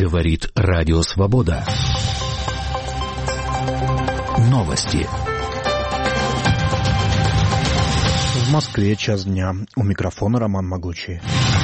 Говорит Радио Свобода. Новости. В Москве час дня. У микрофона Роман Могучий.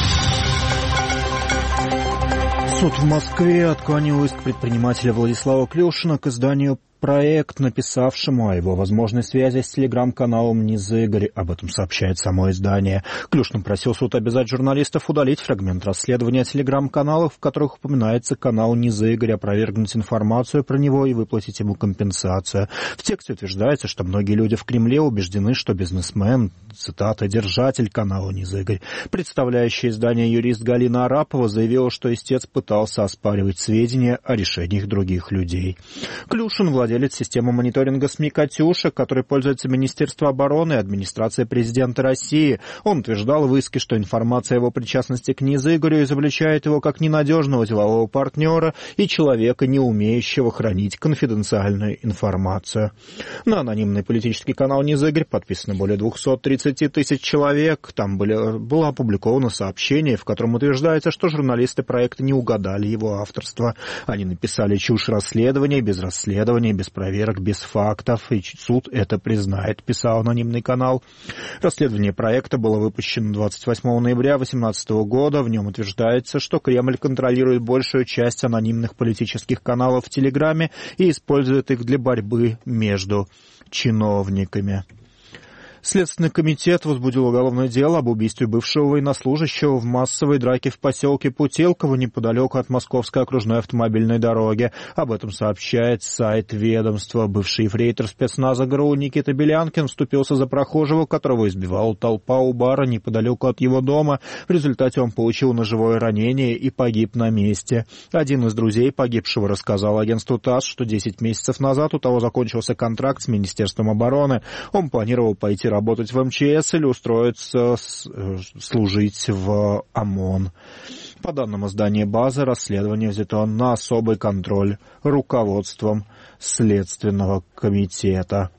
Суд в Москве отклонил иск предпринимателя Владислава Клюшина к изданию «Проект», написавшему о его возможной связи с телеграм-каналом «Низыгорь». Об этом сообщает само издание. Клюшин просил суд обязать журналистов удалить фрагмент расследования телеграм-каналов, в которых упоминается канал «Низыгорь», опровергнуть информацию про него и выплатить ему компенсацию. В тексте утверждается, что многие люди в Кремле убеждены, что бизнесмен, цитата, «держатель канала «Низыгорь». Представляющая издание юрист Галина Арапова заявила, что истец пытался оспаривать сведения о решениях других людей. Клюшин владелец системы мониторинга СМИ «Катюша», которой пользуется Министерство обороны и администрация президента России. Он утверждал в иске, что информация о его причастности к Низыгорю изобличает его как ненадежного делового партнера и человека, не умеющего хранить конфиденциальную информацию. На анонимный политический канал «Низыгорь» подписано более 230 тысяч человек. Там было опубликовано сообщение, в котором утверждается, что журналисты проекта не угадали его авторство. Они написали чушь расследования без расследования, без проверок, без фактов, и суд это признает, писал анонимный канал. Расследование проекта было выпущено 28 ноября 2018 года. В нем утверждается, что Кремль контролирует большую часть анонимных политических каналов в Телеграме и использует их для борьбы между чиновниками. Следственный комитет возбудил уголовное дело об убийстве бывшего военнослужащего в массовой драке в поселке Путилково неподалеку от Московской окружной автомобильной дороги. Об этом сообщает сайт ведомства. Бывший ефрейтор спецназа ГРУ Никита Белянкин вступился за прохожего, которого избивала толпа у бара неподалеку от его дома. В результате он получил ножевое ранение и погиб на месте. Один из друзей погибшего рассказал агентству ТАСС, что 10 месяцев назад у того закончился контракт с Министерством обороны. Он планировал пойти работать в МЧС или устроиться служить в ОМОН. По данным издания «База», расследование взято на особый контроль руководством Следственного комитета.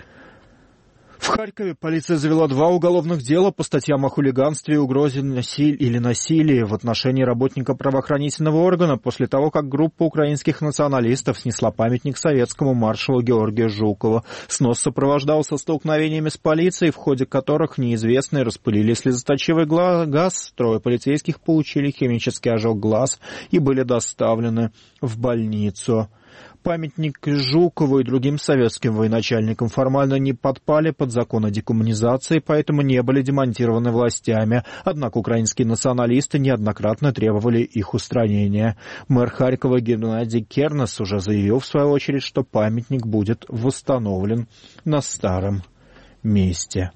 В Харькове полиция завела 2 уголовных дела по статьям о хулиганстве и угрозе или насилии в отношении работника правоохранительного органа после того, как группа украинских националистов снесла памятник советскому маршалу Георгию Жукову. Снос сопровождался столкновениями с полицией, в ходе которых неизвестные распылили слезоточивый газ. 3 полицейских получили химический ожог глаз и были доставлены в больницу. Памятник Жукову и другим советским военачальникам формально не подпали под закон о декоммунизации, поэтому не были демонтированы властями. Однако украинские националисты неоднократно требовали их устранения. Мэр Харькова Геннадий Кернес уже заявил, в свою очередь, что памятник будет восстановлен на старом месте.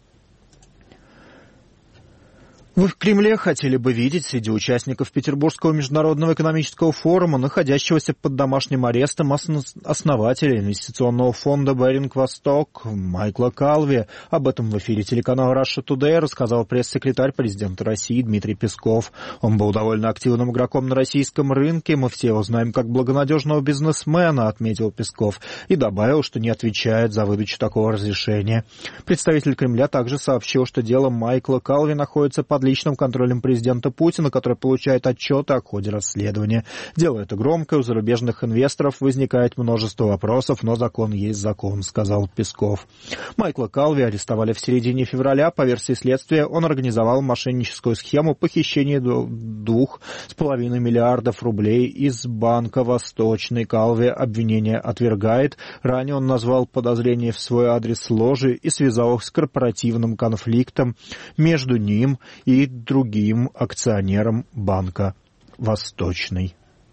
В Кремле хотели бы видеть среди участников Петербургского международного экономического форума, находящегося под домашним арестом, основателя инвестиционного фонда «Беринг Восток» Майкла Калви. Об этом в эфире телеканала Russia Today рассказал пресс-секретарь президента России Дмитрий Песков. Он был довольно активным игроком на российском рынке, мы все его знаем как благонадежного бизнесмена, отметил Песков, и добавил, что не отвечает за выдачу такого разрешения. Представитель Кремля также сообщил, что дело Майкла Калви находится под личным контролем президента Путина, который получает отчеты о ходе расследования. Дело это громкое, у зарубежных инвесторов возникает множество вопросов, но закон есть закон, сказал Песков. Майкла Калви арестовали в середине февраля. По версии следствия, он организовал мошенническую схему похищения 2,5 миллиардов рублей из банка «Восточный». Калви обвинение отвергает. Ранее он назвал подозрения в свой адрес ложью и связал их с корпоративным конфликтом между ним и другим акционерам банка «Восточный».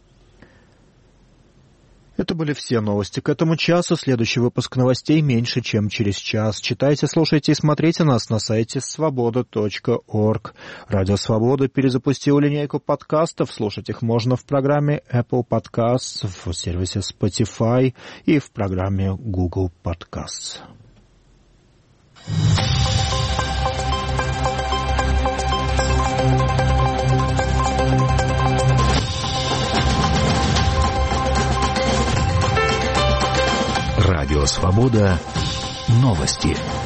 Это были все новости к этому часу. Следующий выпуск новостей меньше, чем через час. Читайте, слушайте и смотрите нас на сайте svoboda.org. Радио Свобода перезапустила линейку подкастов. Слушать их можно в программе Apple Podcasts, в сервисе Spotify и в программе Google Podcasts. Радио Свобода. Новости.